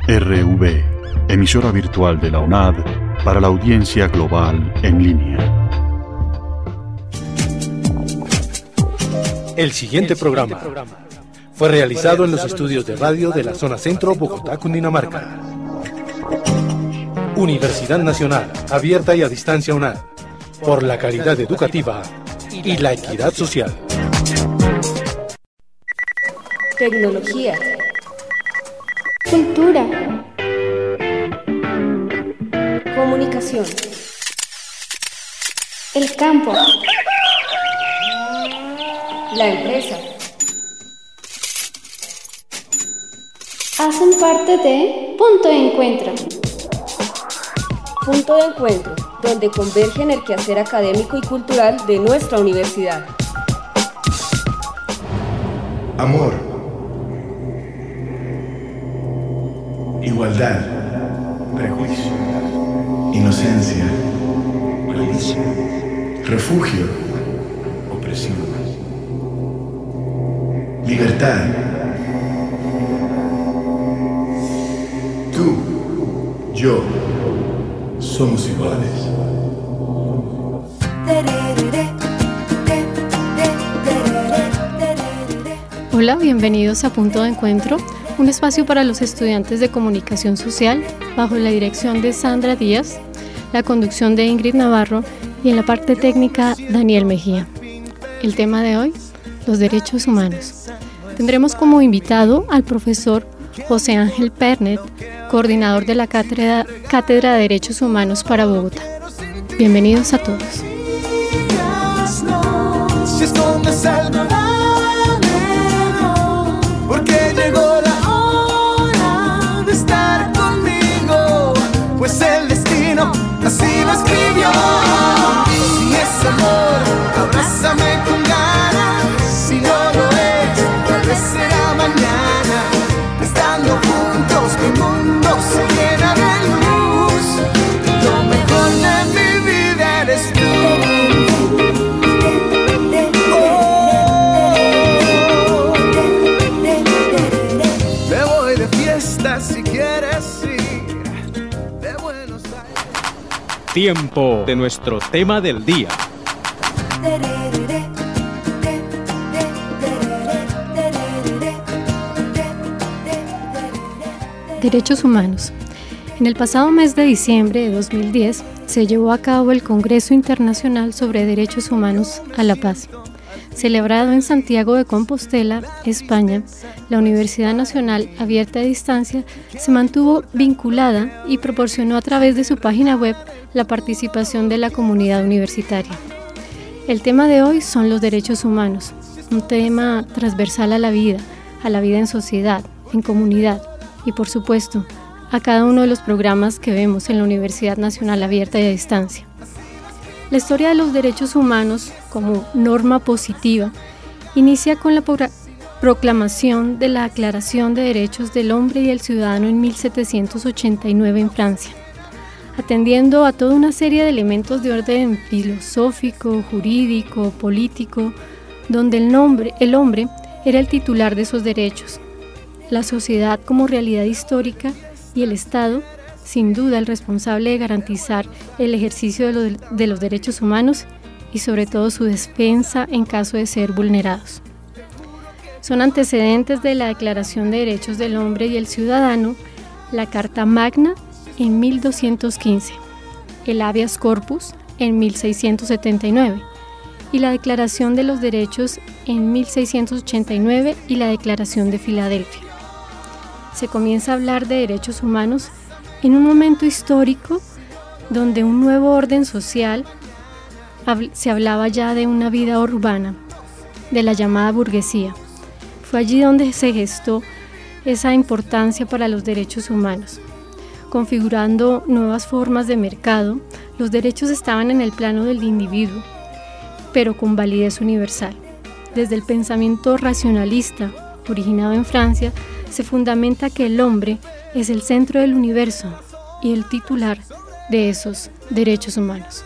RV, emisora virtual de la UNAD para la audiencia global en línea. El siguiente programa fue realizado en los estudios de radio de la zona centro, Bogotá, Cundinamarca. Universidad Nacional, abierta y a distancia UNAD, por la calidad educativa y la equidad social. Tecnología. Cultura. Comunicación. El campo. La empresa. Hacen parte de Punto de Encuentro. Punto de Encuentro, donde convergen el quehacer académico y cultural de nuestra universidad. Amor, igualdad, prejuicio, inocencia, malicia, refugio, opresión, libertad. Tú, yo, somos iguales. Hola, bienvenidos a Punto de Encuentro, un espacio para los estudiantes de comunicación social, bajo la dirección de Sandra Díaz, la conducción de Ingrid Navarro y en la parte técnica Daniel Mejía. El tema de hoy, los derechos humanos. Tendremos como invitado al profesor José Ángel Pernet, coordinador de la Cátedra de Derechos Humanos para Bogotá. Bienvenidos a todos. Porque llegó la hora de estar conmigo, pues el destino así lo escribió. Si es amor, abrázame con ganas. Si no lo es, tal vez será mañana. Estando juntos, mi mundo se llena de luz. Lo mejor de mi vida eres tú. Si quieres ir de Buenos Aires. Tiempo de nuestro tema del día. Derechos humanos. En el pasado mes de diciembre de 2010 se llevó a cabo el Congreso Internacional sobre Derechos Humanos a la Paz. Celebrado en Santiago de Compostela, España, la Universidad Nacional Abierta a Distancia se mantuvo vinculada y proporcionó a través de su página web la participación de la comunidad universitaria. El tema de hoy son los derechos humanos, un tema transversal a la vida en sociedad, en comunidad y, por supuesto, a cada uno de los programas que vemos en la Universidad Nacional Abierta y a Distancia. La historia de los derechos humanos como norma positiva inicia con la proclamación de la Declaración de Derechos del Hombre y el Ciudadano en 1789 en Francia, atendiendo a toda una serie de elementos de orden filosófico, jurídico, político, donde el hombre era el titular de esos derechos, la sociedad como realidad histórica y el Estado, sin duda, el responsable de garantizar el ejercicio de los derechos humanos y sobre todo su defensa en caso de ser vulnerados. Son antecedentes de la Declaración de Derechos del Hombre y el Ciudadano, la Carta Magna en 1215, el Habeas Corpus en 1679 y la Declaración de los Derechos en 1689 y la Declaración de Filadelfia. Se comienza a hablar de derechos humanos en un momento histórico donde un nuevo orden social se hablaba ya de una vida urbana, de la llamada burguesía. Fue allí donde se gestó esa importancia para los derechos humanos. Configurando nuevas formas de mercado, los derechos estaban en el plano del individuo, pero con validez universal. Desde el pensamiento racionalista, originado en Francia, se fundamenta que el hombre es el centro del universo y el titular de esos derechos humanos.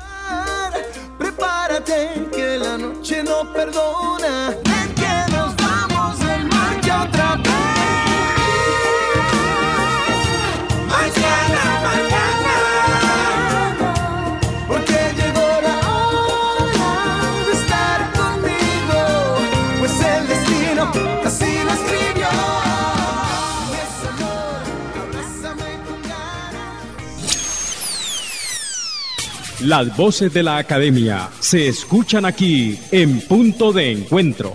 Prepárate que la noche no perdona, que nos vamos del mar que otra vez. Las voces de la academia se escuchan aquí en Punto de Encuentro.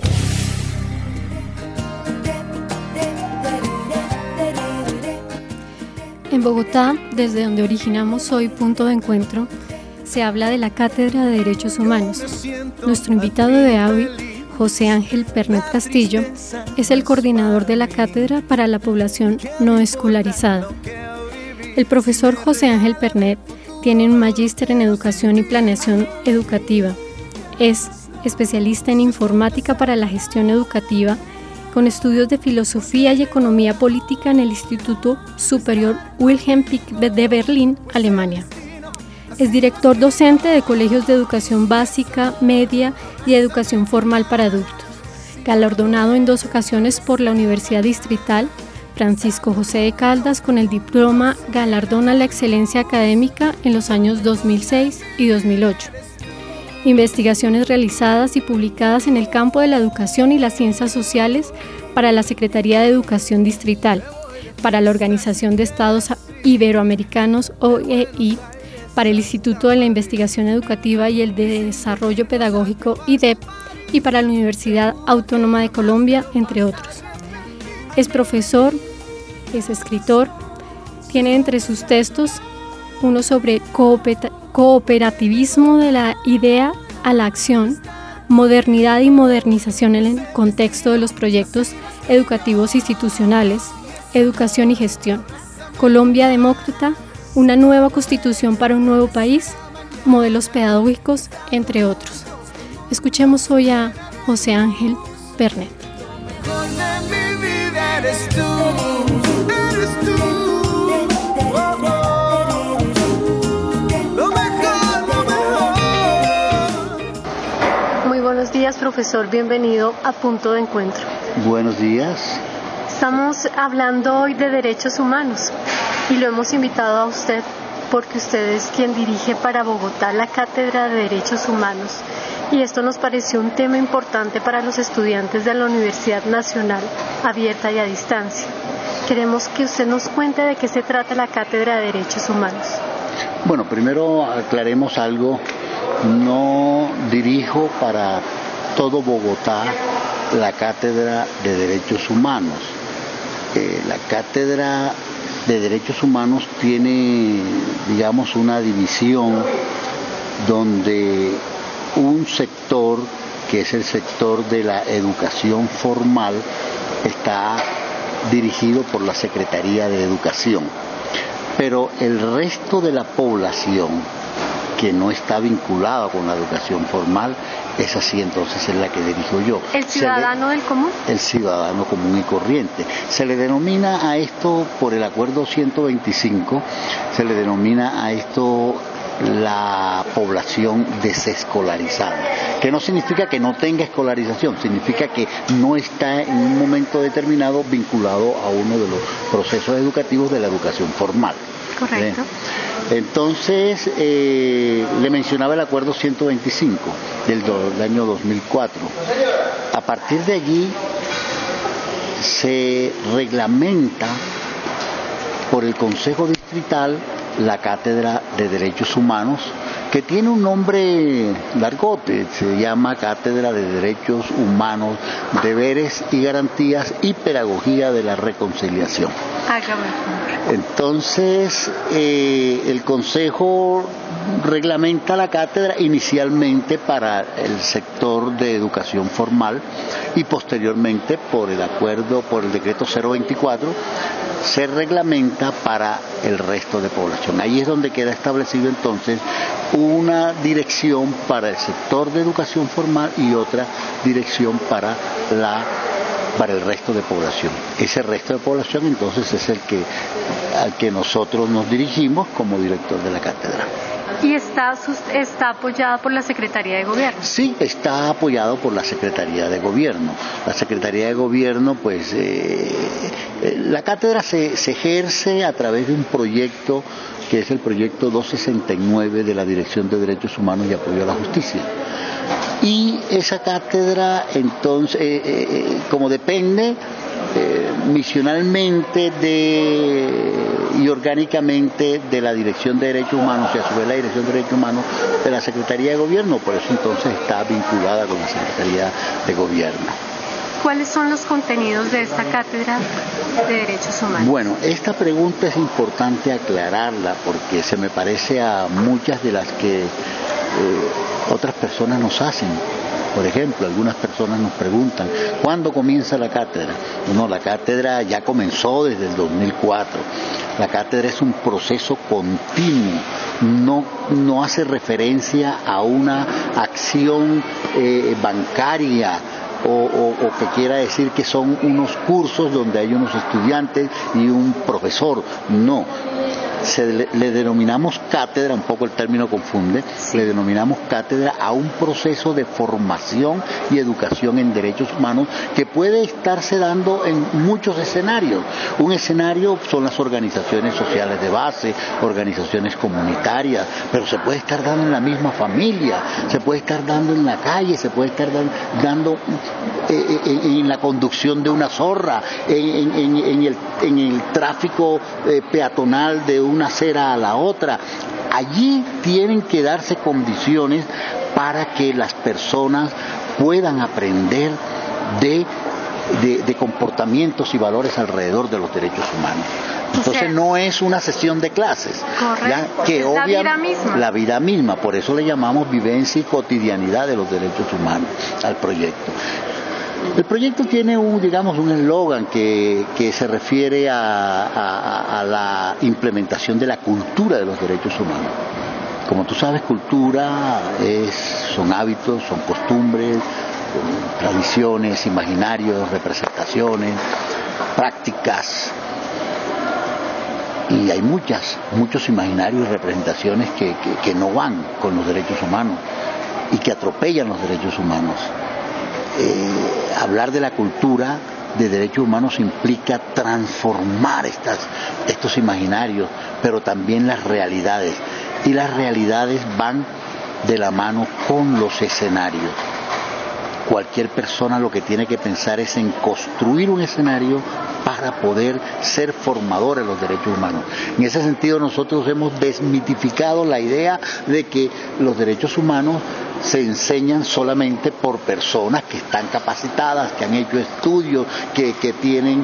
En Bogotá, desde donde originamos hoy Punto de Encuentro, se habla de la Cátedra de Derechos Humanos. Nuestro invitado de hoy, José Ángel Pernet Castillo, es el coordinador de la cátedra para la población no escolarizada. El profesor José Ángel Pernet tiene un magíster en Educación y Planeación Educativa. Es especialista en Informática para la Gestión Educativa, con estudios de Filosofía y Economía Política en el Instituto Superior Wilhelm Pieck de Berlín, Alemania. Es director docente de colegios de educación básica, media y educación formal para adultos. Galardonado en 2 ocasiones por la Universidad Distrital Francisco José de Caldas con el diploma Galardón a la Excelencia Académica en los años 2006 y 2008. Investigaciones realizadas y publicadas en el campo de la educación y las ciencias sociales para la Secretaría de Educación Distrital, para la Organización de Estados Iberoamericanos OEI, para el Instituto de la Investigación Educativa y el de Desarrollo Pedagógico IDEP y para la Universidad Autónoma de Colombia, entre otros. Es profesor, es escritor, tiene entre sus textos uno sobre cooperativismo de la idea a la acción, modernidad y modernización en el contexto de los proyectos educativos institucionales, educación y gestión, Colombia demócrata, una nueva constitución para un nuevo país, modelos pedagógicos, entre otros. Escuchemos hoy a José Ángel Pernet. Eres tú. Lo mejor. Muy buenos días, profesor. Bienvenido a Punto de Encuentro. Buenos días. Estamos hablando hoy de derechos humanos y lo hemos invitado a usted porque usted es quien dirige para Bogotá la Cátedra de Derechos Humanos. Y esto nos pareció un tema importante para los estudiantes de la Universidad Nacional, abierta y a distancia. Queremos que usted nos cuente de qué se trata la Cátedra de Derechos Humanos. Bueno, primero aclaremos algo. No dirijo para todo Bogotá la Cátedra de Derechos Humanos. La Cátedra de Derechos Humanos tiene, digamos, una división donde un sector, que es el sector de la educación formal, está dirigido por la Secretaría de Educación. Pero el resto de la población que no está vinculada con la educación formal, es así, entonces es la que dirijo yo. ¿El ciudadano del común? El ciudadano común y corriente. Se le denomina a esto, por el acuerdo 125, se le denomina a esto la población desescolarizada, que no significa que no tenga escolarización, significa que no está en un momento determinado vinculado a uno de los procesos educativos de la educación formal. Correcto. Entonces, le mencionaba el acuerdo 125 del año 2004. A partir de allí se reglamenta por el Consejo Distrital la Cátedra de Derechos Humanos, que tiene un nombre largote, se llama Cátedra de Derechos Humanos, Deberes y Garantías y Pedagogía de la Reconciliación. Entonces, el Consejo reglamenta la cátedra inicialmente para el sector de educación formal y posteriormente por el acuerdo, por el decreto 024, se reglamenta para el resto de población. Ahí es donde queda establecido entonces una dirección para el sector de educación formal y otra dirección para el resto de población. Ese resto de población entonces es al que nosotros nos dirigimos como director de la cátedra. ¿Y está apoyada por la Secretaría de Gobierno? Sí, está apoyado por la Secretaría de Gobierno. La Secretaría de Gobierno, pues, la cátedra se ejerce a través de un proyecto que es el proyecto 269 de la Dirección de Derechos Humanos y Apoyo a la Justicia. Y esa cátedra, entonces, como depende misionalmente y orgánicamente de la Dirección de Derechos Humanos y a su vez la Dirección de Derechos Humanos de la Secretaría de Gobierno, por eso entonces está vinculada con la Secretaría de Gobierno. ¿Cuáles son los contenidos de esta cátedra de Derechos Humanos? Bueno, esta pregunta es importante aclararla porque se me parece a muchas de las que otras personas nos hacen. Por ejemplo, algunas personas nos preguntan, ¿cuándo comienza la cátedra? No, la cátedra ya comenzó desde el 2004. La cátedra es un proceso continuo, no hace referencia a una acción bancaria o que quiera decir que son unos cursos donde hay unos estudiantes y un profesor. No. Le denominamos cátedra, un poco el término confunde, le denominamos cátedra a un proceso de formación y educación en derechos humanos que puede estarse dando en muchos escenarios. Un escenario son las organizaciones sociales de base, organizaciones comunitarias, pero se puede estar dando en la misma familia, se puede estar dando en la calle, se puede estar dando en la conducción de una zorra, en el tráfico peatonal de una acera a la otra. Allí tienen que darse condiciones para que las personas puedan aprender de comportamientos y valores alrededor de los derechos humanos. Entonces no es una sesión de clases, ¿ya? Que es la vida misma, por eso le llamamos vivencia y cotidianidad de los derechos humanos al proyecto. El proyecto tiene un eslogan que se refiere a la implementación de la cultura de los derechos humanos. Como tú sabes, cultura son hábitos, son costumbres, tradiciones, imaginarios, representaciones, prácticas. Y hay muchos imaginarios y representaciones que no van con los derechos humanos y que atropellan los derechos humanos. Hablar de la cultura de derechos humanos implica transformar estos imaginarios, pero también las realidades. Y las realidades van de la mano con los escenarios. Cualquier persona lo que tiene que pensar es en construir un escenario para poder ser formador de los derechos humanos. En ese sentido nosotros hemos desmitificado la idea de que los derechos humanos se enseñan solamente por personas que están capacitadas, que han hecho estudios, que tienen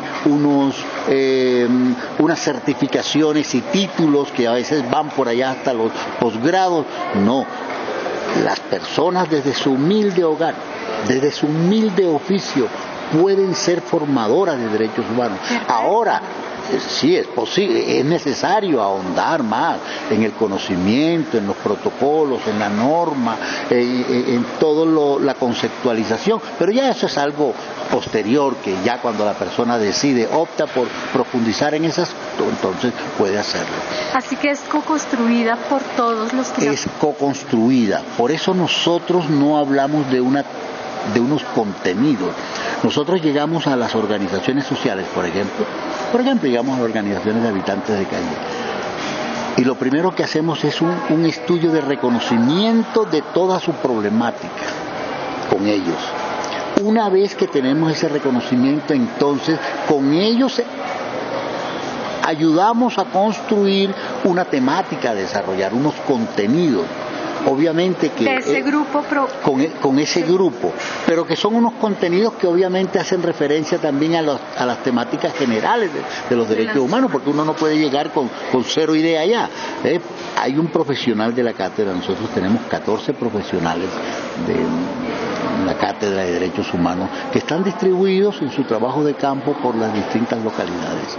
unas certificaciones y títulos que a veces van por allá hasta los posgrados. No, las personas desde su humilde hogar, desde su humilde oficio, pueden ser formadoras de derechos humanos. Ahora, sí es posible, es necesario ahondar más en el conocimiento, en los protocolos, en la norma, en toda la conceptualización, pero ya eso es algo posterior, que ya cuando la persona opta por profundizar en esas, entonces puede hacerlo. Así que es co-construida por todos los que... Es co-construida, por eso nosotros no hablamos de unos contenidos. Nosotros llegamos a las organizaciones sociales, por ejemplo, llegamos a organizaciones de habitantes de calle. Y lo primero que hacemos es un estudio de reconocimiento de toda su problemática con ellos. Una vez que tenemos ese reconocimiento, entonces con ellos ayudamos a construir una temática, a desarrollar unos contenidos. Obviamente que de ese grupo con ese grupo, pero que son unos contenidos que obviamente hacen referencia también a las temáticas generales de los derechos humanos, porque uno no puede llegar con cero idea allá. Hay un profesional de la cátedra, nosotros tenemos 14 profesionales de la cátedra de derechos humanos que están distribuidos en su trabajo de campo por las distintas localidades.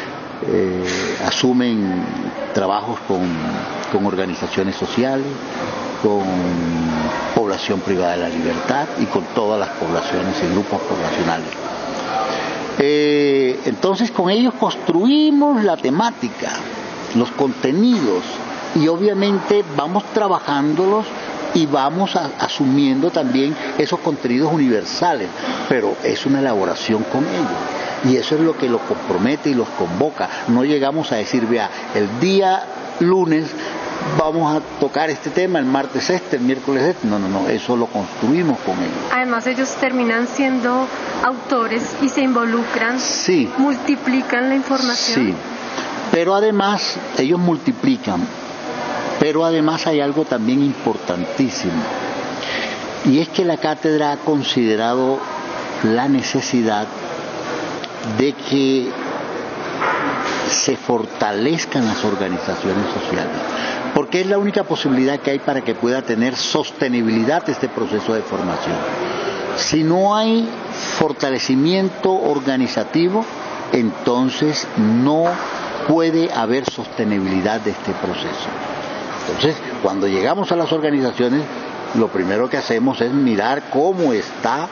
Asumen trabajos con organizaciones sociales, con población privada de la libertad y con todas las poblaciones y grupos poblacionales. Entonces con ellos construimos la temática, los contenidos, y obviamente vamos trabajándolos y vamos asumiendo también esos contenidos universales, pero es una elaboración con ellos. Y eso es lo que los compromete y los convoca. No llegamos a decir, vea, el día lunes vamos a tocar este tema el martes el miércoles no, eso lo construimos con ellos. Además ellos terminan siendo autores y se involucran, sí, multiplican la información. Sí, pero además ellos multiplican, pero además hay algo también importantísimo, y es que la cátedra ha considerado la necesidad de que se fortalezcan las organizaciones sociales, porque es la única posibilidad que hay para que pueda tener sostenibilidad este proceso de formación. Si no hay fortalecimiento organizativo, entonces no puede haber sostenibilidad de este proceso. Entonces, cuando llegamos a las organizaciones, lo primero que hacemos es mirar cómo está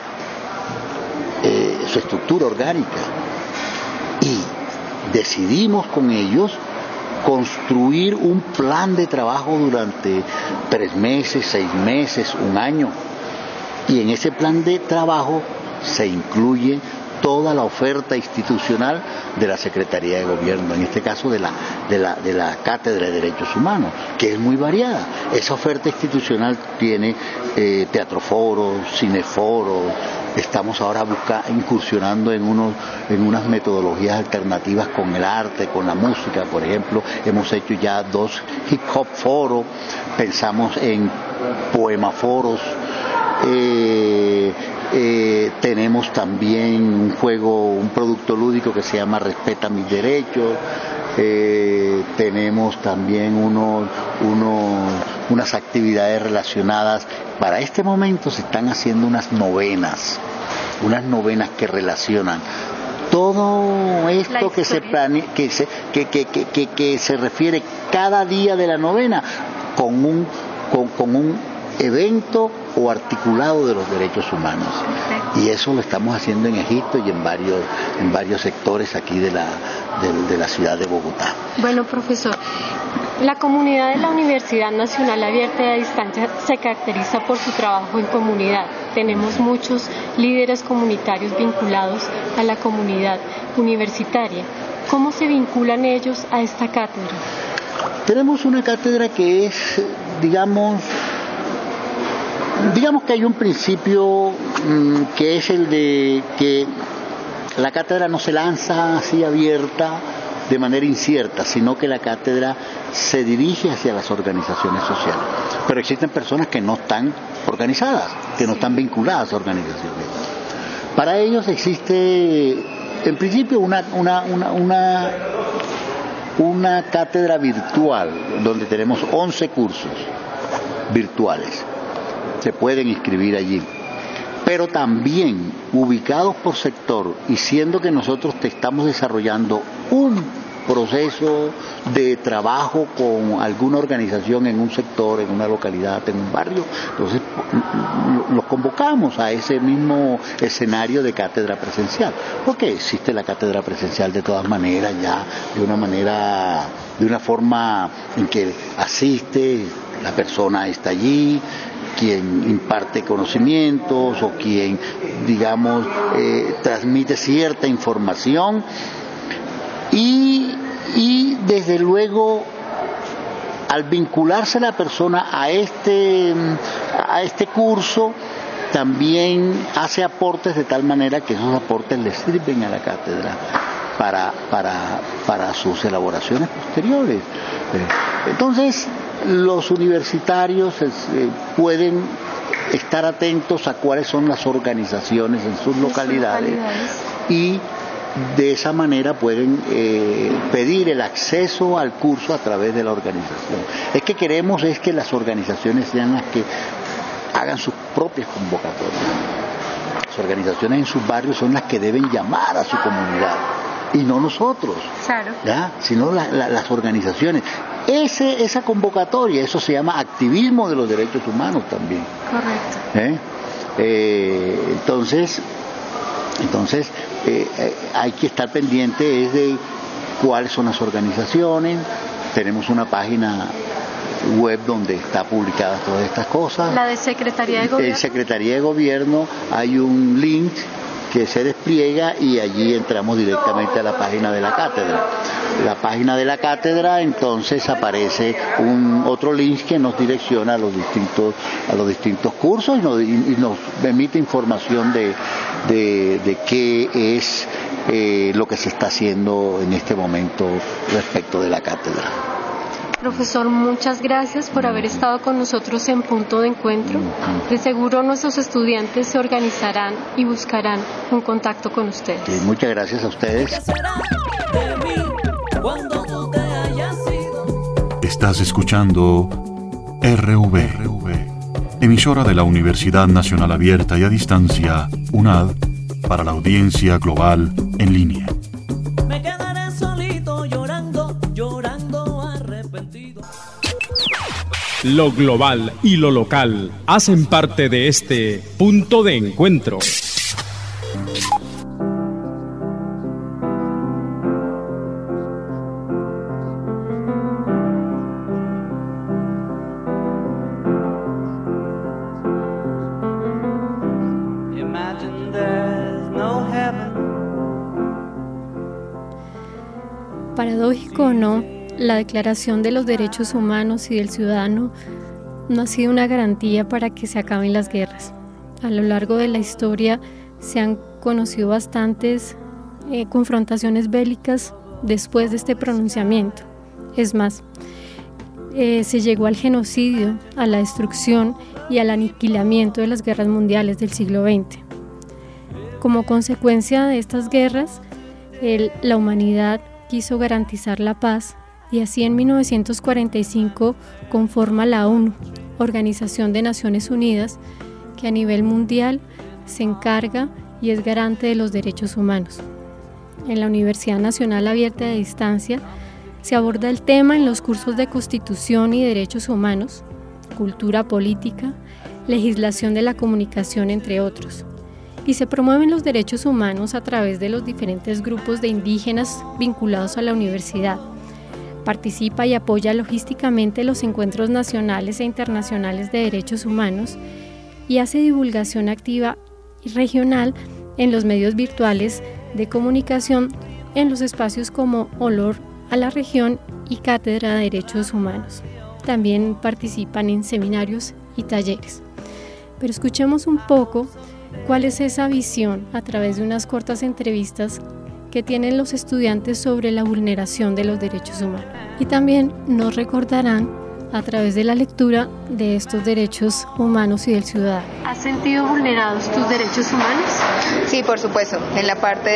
su estructura orgánica, y decidimos con ellos construir un plan de trabajo durante 3 meses, 6 meses, 1 año, y en ese plan de trabajo se incluye toda la oferta institucional de la Secretaría de Gobierno, en este caso de la Cátedra de Derechos Humanos, que es muy variada. Esa oferta institucional tiene teatroforos, cineforos. Estamos ahora incursionando en unas metodologías alternativas con el arte, con la música, por ejemplo. Hemos hecho ya 2 hip hop foros, pensamos en poemaforos. Tenemos también un producto lúdico que se llama Respeta mis derechos. Tenemos también unas actividades relacionadas. Para este momento se están haciendo unas novenas que relacionan todo esto que se planea, que se refiere cada día de la novena con un evento o articulado de los derechos humanos. Y eso lo estamos haciendo en Egipto y en varios sectores aquí de la ciudad de Bogotá. Bueno, profesor, la comunidad de la Universidad Nacional Abierta y a Distancia se caracteriza por su trabajo en comunidad. Tenemos muchos líderes comunitarios vinculados a la comunidad universitaria. ¿Cómo se vinculan ellos a esta cátedra? Tenemos una cátedra que es, digamos que hay un principio que es el de que la cátedra no se lanza así abierta de manera incierta, sino que la cátedra se dirige hacia las organizaciones sociales. Pero existen personas que no están organizadas, que no están vinculadas a organizaciones. Para ellos existe, en principio, una cátedra virtual, donde tenemos 11 cursos virtuales. Se pueden inscribir allí, pero también ubicados por sector, y siendo que nosotros estamos desarrollando un proceso de trabajo con alguna organización en un sector, en una localidad, en un barrio, entonces los convocamos a ese mismo escenario de cátedra presencial, porque existe la cátedra presencial de todas maneras ya, de una forma en que asiste, la persona está allí, quien imparte conocimientos o quien, digamos, transmite cierta información, y desde luego al vincularse la persona a este curso también hace aportes de tal manera que esos aportes le sirven a la cátedra para sus elaboraciones posteriores. Entonces, los universitarios pueden estar atentos a cuáles son las organizaciones en sus localidades y de esa manera pueden pedir el acceso al curso a través de la organización. Es que queremos que las organizaciones sean las que hagan sus propias convocatorias. Las organizaciones en sus barrios son las que deben llamar a su comunidad y no nosotros, claro, ¿ya? Sino las organizaciones. Esa convocatoria, eso se llama activismo de los derechos humanos también. Correcto. Entonces hay que estar pendiente de cuáles son las organizaciones. Tenemos una página web donde está publicadas todas estas cosas. La de Secretaría de Gobierno. En Secretaría de Gobierno hay un link que se despliega y allí entramos directamente a la página de la cátedra. La página de la cátedra, entonces aparece otro link que nos direcciona a los distintos cursos y nos emite información de qué es lo que se está haciendo en este momento respecto de la cátedra. Profesor, muchas gracias por haber estado con nosotros en Punto de Encuentro. De seguro nuestros estudiantes se organizarán y buscarán un contacto con ustedes. Sí, muchas gracias a ustedes. Estás escuchando RV, emisora de la Universidad Nacional Abierta y a Distancia, UNAD, para la audiencia global en línea. Me quedaré solito llorando arrepentido. Lo global y lo local hacen parte de este Punto de Encuentro. Paradójico o no, la Declaración de los Derechos Humanos y del Ciudadano no ha sido una garantía para que se acaben las guerras. A lo largo de la historia se han conocido bastantes confrontaciones bélicas después de este pronunciamiento. Es más, se llegó al genocidio, a la destrucción y al aniquilamiento de las guerras mundiales del siglo XX. Como consecuencia de estas guerras, la humanidad quiso garantizar la paz y así en 1945 conforma la ONU, Organización de Naciones Unidas, que a nivel mundial se encarga y es garante de los derechos humanos. En la Universidad Nacional Abierta de Distancia se aborda el tema en los cursos de Constitución y Derechos Humanos, Cultura Política, Legislación de la Comunicación, entre otros. Y se promueven los derechos humanos a través de los diferentes grupos de indígenas vinculados a la universidad. Participa y apoya logísticamente los encuentros nacionales e internacionales de derechos humanos y hace divulgación activa y regional en los medios virtuales de comunicación en los espacios como Olor a la Región y Cátedra de Derechos Humanos. También participan en seminarios y talleres. Pero escuchemos un poco cuál es esa visión a través de unas cortas entrevistas que tienen los estudiantes sobre la vulneración de los derechos humanos. Y también nos recordarán a través de la lectura de estos derechos humanos y del ciudadano. ¿Has sentido vulnerados tus derechos humanos? Sí, por supuesto, en la parte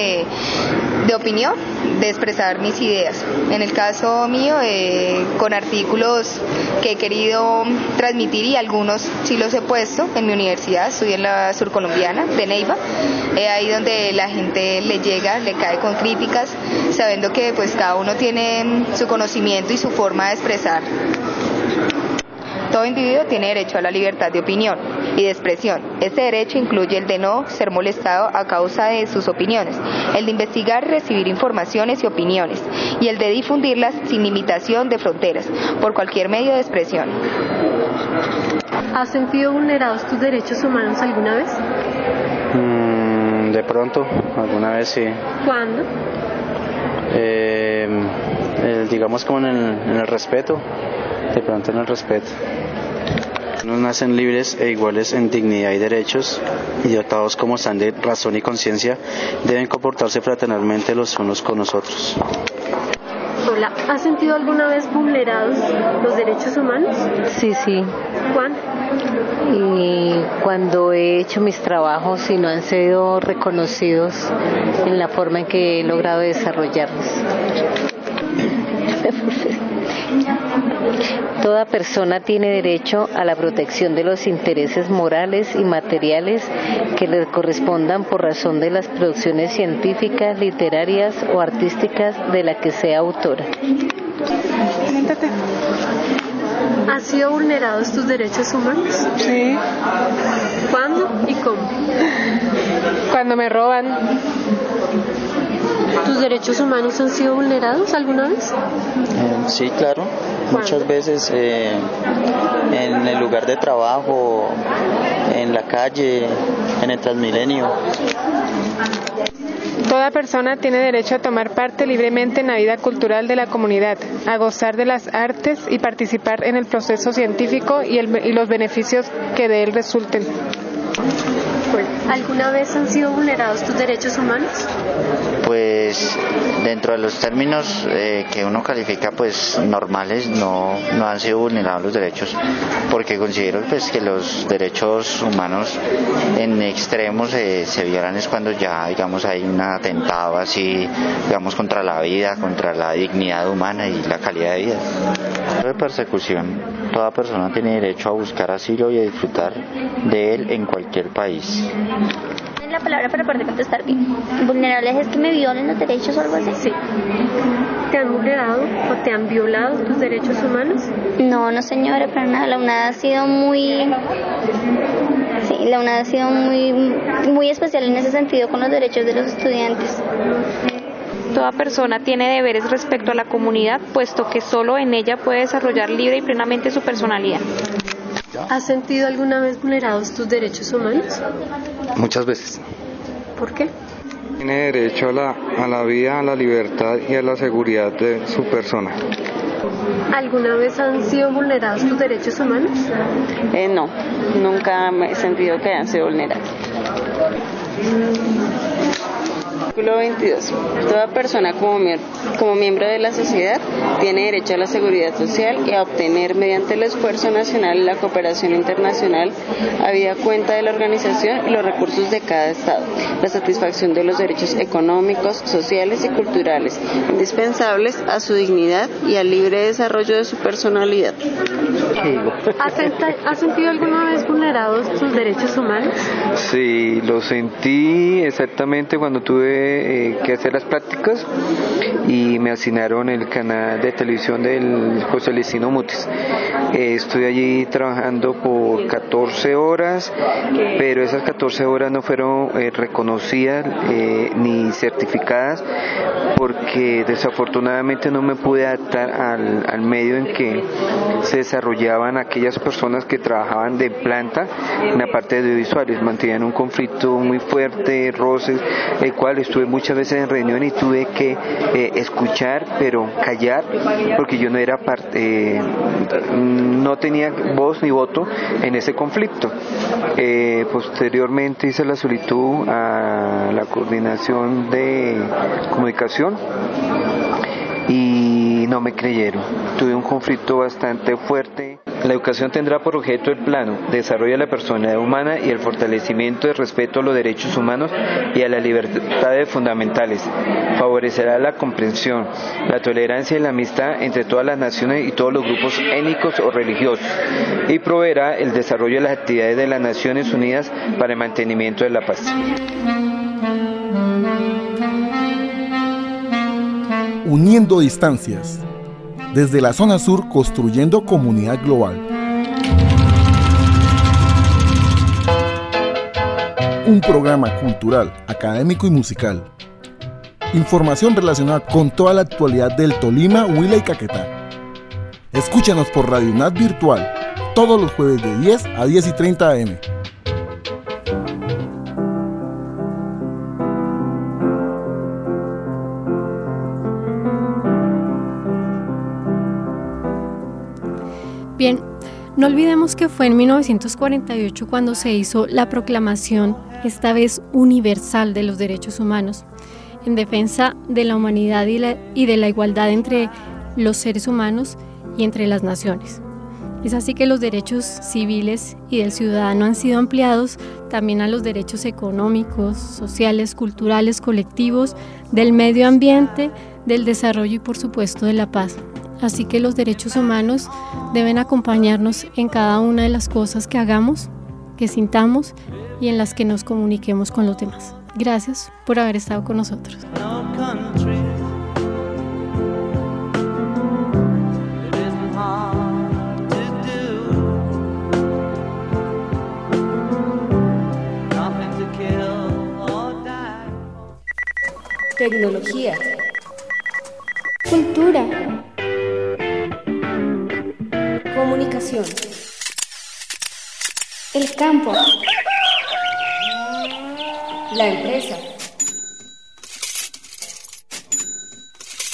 de opinión, de expresar mis ideas. En el caso mío, con artículos que he querido transmitir y algunos sí los he puesto en mi universidad, estudié en la Surcolombiana de Neiva, ahí donde la gente le llega, le cae con críticas, sabiendo que pues cada uno tiene su conocimiento y su forma de expresar. Todo individuo tiene derecho a la libertad de opinión y de expresión. Este derecho incluye el de no ser molestado a causa de sus opiniones, el de investigar y recibir informaciones y opiniones, y el de difundirlas sin limitación de fronteras, por cualquier medio de expresión. ¿Has sentido vulnerados tus derechos humanos alguna vez? De pronto, alguna vez sí. ¿Cuándo? Digamos como en el respeto, de pronto en el respeto. Nos nacen libres e iguales en dignidad y derechos, y dotados como están de razón y conciencia, deben comportarse fraternalmente los unos con los otros. Hola, ¿has sentido alguna vez vulnerados los derechos humanos? Sí. ¿Cuándo? Y cuando he hecho mis trabajos y no han sido reconocidos en la forma en que he logrado desarrollarlos. Toda persona tiene derecho a la protección de los intereses morales y materiales que le correspondan por razón de las producciones científicas, literarias o artísticas de la que sea autora. Siéntate. ¿Has sido vulnerados tus derechos humanos? Sí. ¿Cuándo y cómo? Cuando me roban. ¿Tus derechos humanos han sido vulnerados alguna vez? Sí, claro. Muchas veces en el lugar de trabajo, en la calle, en el Transmilenio. Toda persona tiene derecho a tomar parte libremente en la vida cultural de la comunidad, a gozar de las artes y participar en el proceso científico y los beneficios que de él resulten. ¿Alguna vez han sido vulnerados tus derechos humanos? Pues dentro de los términos que uno califica pues normales, no han sido vulnerados los derechos, porque considero pues que los derechos humanos en extremos se violan es cuando ya digamos hay un atentado así, digamos, contra la vida, contra la dignidad humana y la calidad de vida. De persecución, toda persona tiene derecho a buscar asilo y a disfrutar de él en cualquier país. La palabra para poder contestar bien. ¿Vulnerables es que me violen los derechos o algo así? Sí. ¿Te han vulnerado o te han violado tus derechos humanos? No señora, para nada. La UNAD ha sido muy especial en ese sentido con los derechos de los estudiantes. Toda persona tiene deberes respecto a la comunidad, puesto que solo en ella puede desarrollar libre y plenamente su personalidad. ¿Has sentido alguna vez vulnerados tus derechos humanos? Muchas veces. ¿Por qué? Tiene derecho a la vida, a la libertad y a la seguridad de su persona. ¿Alguna vez han sido vulnerados tus derechos humanos? No, nunca me he sentido que hayan sido vulnerados. Artículo 22. Toda persona como miembro de la sociedad tiene derecho a la seguridad social y a obtener mediante el esfuerzo nacional y la cooperación internacional, habida cuenta de la organización y los recursos de cada Estado, la satisfacción de los derechos económicos, sociales y culturales, indispensables a su dignidad y al libre desarrollo de su personalidad. ¿Has sentido alguna vez vulnerados tus derechos humanos? Sí, lo sentí exactamente cuando tuve que hacer las prácticas y me asignaron el canal de televisión del José Celestino Mutis. Estuve allí trabajando por 14 horas, pero esas 14 horas no fueron reconocidas ni certificadas porque desafortunadamente no me pude adaptar al medio en que se desarrollaban aquellas personas que trabajaban de planta en la parte de audiovisuales. Mantenían un conflicto muy fuerte, roces, el cual estuve muchas veces en reunión y tuve que escuchar pero callar porque yo no era parte, no tenía voz ni voto en ese conflicto. Posteriormente hice la solicitud a la coordinación de comunicación y no me creyeron. Tuve un conflicto bastante fuerte. La educación tendrá por objeto el plano, desarrollo de la personalidad humana y el fortalecimiento del respeto a los derechos humanos y a las libertades fundamentales. Favorecerá la comprensión, la tolerancia y la amistad entre todas las naciones y todos los grupos étnicos o religiosos y proveerá el desarrollo de las actividades de las Naciones Unidas para el mantenimiento de la paz. Uniendo distancias. Desde la zona sur, construyendo comunidad global. Un programa cultural, académico y musical. Información relacionada con toda la actualidad del Tolima, Huila y Caquetá. Escúchanos por Radio UNAD Virtual, todos los jueves de 10 a 10:30 am. Bien, no olvidemos que fue en 1948 cuando se hizo la proclamación, esta vez universal, de los derechos humanos, en defensa de la humanidad y de la igualdad entre los seres humanos y entre las naciones. Es así que los derechos civiles y del ciudadano han sido ampliados también a los derechos económicos, sociales, culturales, colectivos, del medio ambiente, del desarrollo y por supuesto de la paz. Así que los derechos humanos deben acompañarnos en cada una de las cosas que hagamos, que sintamos y en las que nos comuniquemos con los demás. Gracias por haber estado con nosotros. Tecnología. Cultura. Comunicación. El campo. La empresa.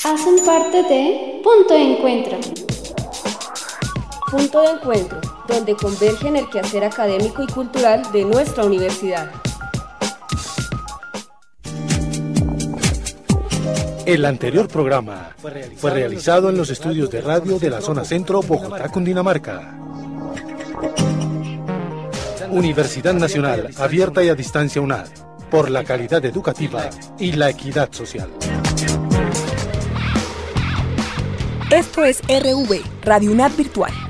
Hacen parte de Punto de Encuentro. Punto de Encuentro, donde convergen el quehacer académico y cultural de nuestra universidad. El anterior programa fue realizado en los estudios de radio de la zona centro, Bogotá, Cundinamarca. Universidad Nacional, abierta y a distancia UNAD, por la calidad educativa y la equidad social. Esto es RV, Radio UNAD Virtual.